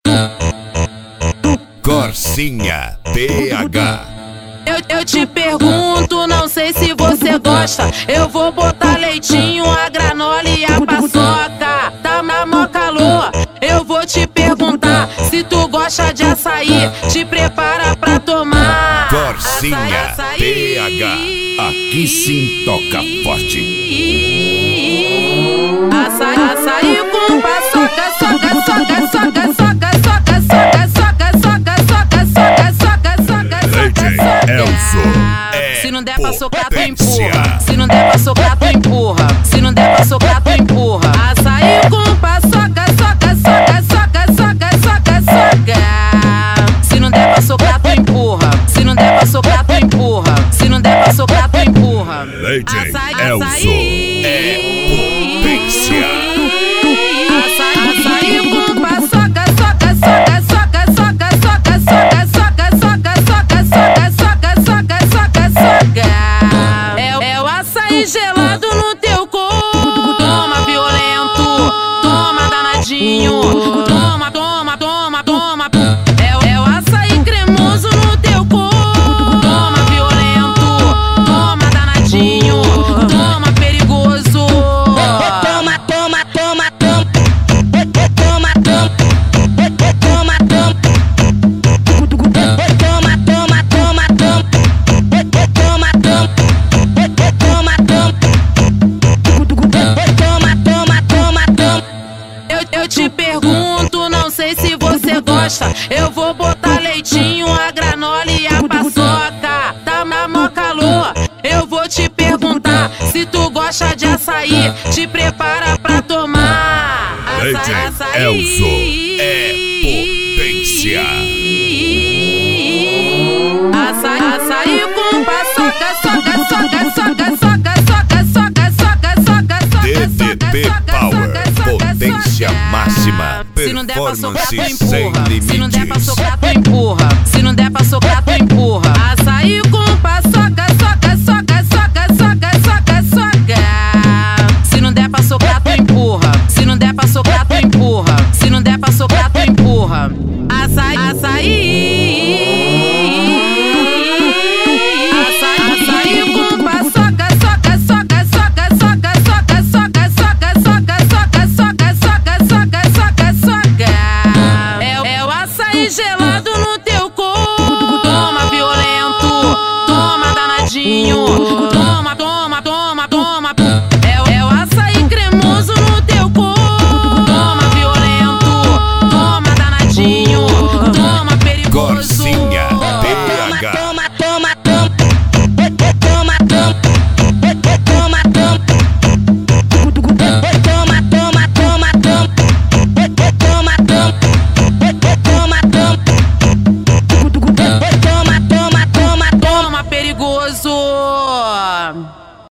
Corsinha PH. Eu te pergunto, não sei se você gosta. Eu vou botar leitinho, a granola e a paçoca. Tá na mó calor, eu vou te perguntar se tu gosta de açaí. Te prepara pra tomar Corsinha PH. Aqui sim toca forte. Açaí com paçoca, soca, soca, soca, soca, soca, soca, soca, soca, soca, soca, soca, soca, soca. Se não der pra socar, tu empurra. Se não der pra socar, tu empurra. Se não der pra socar, tu empurra. Açaí com paçoca, soca, soca, soca, soca, soca, soca. Se não der pra socar, tu empurra. Se não der pra socar, tu empurra. Se não der pra socar, tu empurra. Açaí é potência. Açaí com paçoca, soca, soca, soca, soca, soca, soca, soca, soca, soca, soca, soca, soca, soca. É o açaí gelado no teu corpo. Toma violento, toma danadinho. Toma, toma, toma, toma. É o açaí cremoso no teu corpo. Toma violento, toma danadinho. Toma perigoso. Toma, toma, toma, toma. Toma, toma. Toma, toma. Toma, toma, toma, toma. Toma, toma. Toma, toma. Toma, toma, toma, toma. Eu te pergunto, não sei se você gosta. Eu vou botar leitinho, a granola e a paçoca. Tá na mó calor, eu vou te perguntar se tu gosta de açaí. Te prepara pra tomar. Elzo é potência. Açaí com paçoca, soca, soca, soca, soca, soca, soca, soca, soca, soca. DDP Power, potência máxima, Se não der pra socar, tu performance sem empurra. Se não der pra limites. socar, tu empurra. Se não der pra socar, tu empurra.